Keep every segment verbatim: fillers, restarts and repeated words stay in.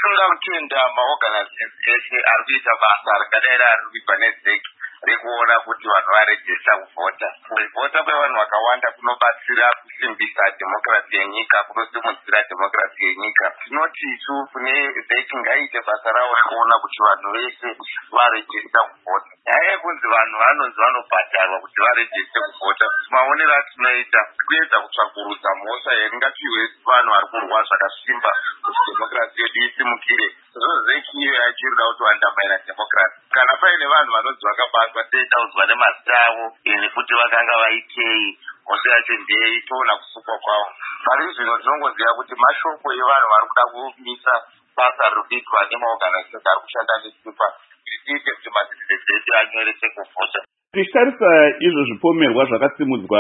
tinoda kutenda maorganizations eshe ari kuita basa rakadai rarikuitwa nezeki rekuona kuti vanhu varejista kuvhota. Kuvhota kwevanhu vakawanda kunobatsira kusimbisa dhemokirasi yenyika, kunosimudzira dhemokirasi yenyika. Tinoti isu kune zeki ngaiite basa rawo rekuona kuti vanhu vese varejista kuvhota. Nyaya yekunzi vanhu vanonzi vanobhadharwa kuti varejiste kuvhota, maonero atinoita kuedza kutsvakurudza mhosva yaringapiwe vanhu vari kurwa zvakasimba kuti dhemokirasi yedu isimukire. Zvozeki iyo yachirida kuti vandambaira dhemokirasi. Kana paine vanhu vanonzi vakabatwa teitaudzwa nemazita avo nekuti vakanga vaitei, mhosva yacho ndei, toona kusukwa kwavo. Pari zvino tinongoziva kuti mashoko evanhu vari kuda kumisa basa riri kuitwa nemaorganizations ari kushanda nesipa kuti tiite kuti masitidzi edu anyorese kuvhota. Tichitarisa izvo zvipomerwa zvakasimudzwa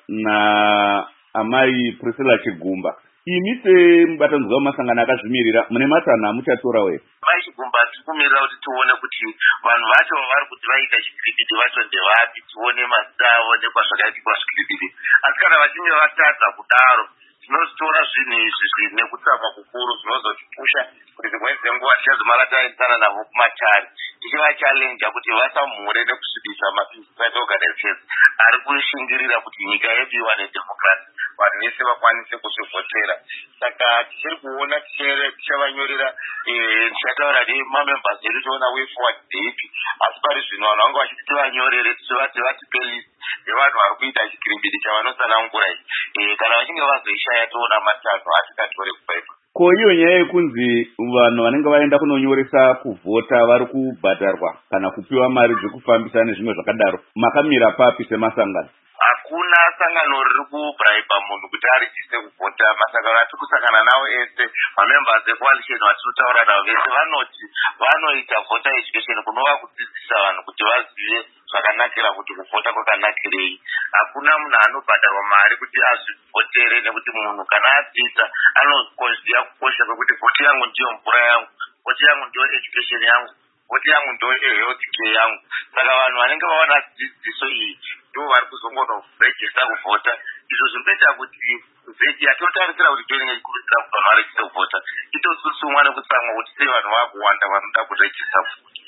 naamai Priscilla Chigumba, imi semubatanidzwa wemasangano akazvimirira mune matanho amuchatorawo here? Mai Chigumba tiri kumirira kuti tione kuti vanhu vacho vari kuti vaita chikiribiti vacho ndevapi, tione mazita avo nekwazvakaitikwa zvikiribiti. Asi kana vachinge vatadza kudaro, tinozitora zvinhu izvi zvine kutsamwa kukuru zvinozotipusha kuti dzimweni dzenguva tichazomara taenzana navo kumatare tichivachallenja kuti vasamhure nekusvibisa mapeaceful organizations ari kushingirira kuti nyika yedu iwane dhemokirasi, vanhu vese vakwanise kuzvivhotera. Saka tichiri kuona tichavanyorera, tichataura nemamembers edu tiona way forward ndeipi, asi pari zvino vanhu vanga vachiti tivanyorere tichivati vatipe list yevanhu vari kuita chikiribiti chavanosanangura ichi. Kana vachinge vazoishaya toona matanho atingatore kubva ipo. Ko iyo nyaya yekunzi vanhu vanenge vaenda kunonyoresa kuvhota vari kubhadharwa kana kupiwa mari dzekufambisa nezvimwe zvakadaro, makamira papi semasangano? Hakuna sangano riri kubraiba munhu kuti arejiste kuvhota. Masangano atiri kusangana nawo ese, mamembers ecoalition vatinotaura navo vese vanoti vanoita voter education, kunova kudzidzisa vanhu kuti vazive zvakanakira kuti kuvhota kwakanakirei. Hakuna munhu anobhadharwa mari kuti azvivhotere, nekuti munhu kana adzidza anoziva kukosha kwekuti vhoti yangu ndiyo mvura yangu, vhoti yangu ndiyo education yangu, vhoti yangu ndiyo health care yangu. Saka vanhu vanenge vaona dzidziso iyi ndo vari kuzongonorejista kuvhota. Izvo zvinoita kuti zeki yatotarisira kuti toinenge ikurudzira kuti vanhu varejista kuvhota itosusumwa nekutsamwa kuti sei vanhu vakuwanda vanoda kurejista kuvhota.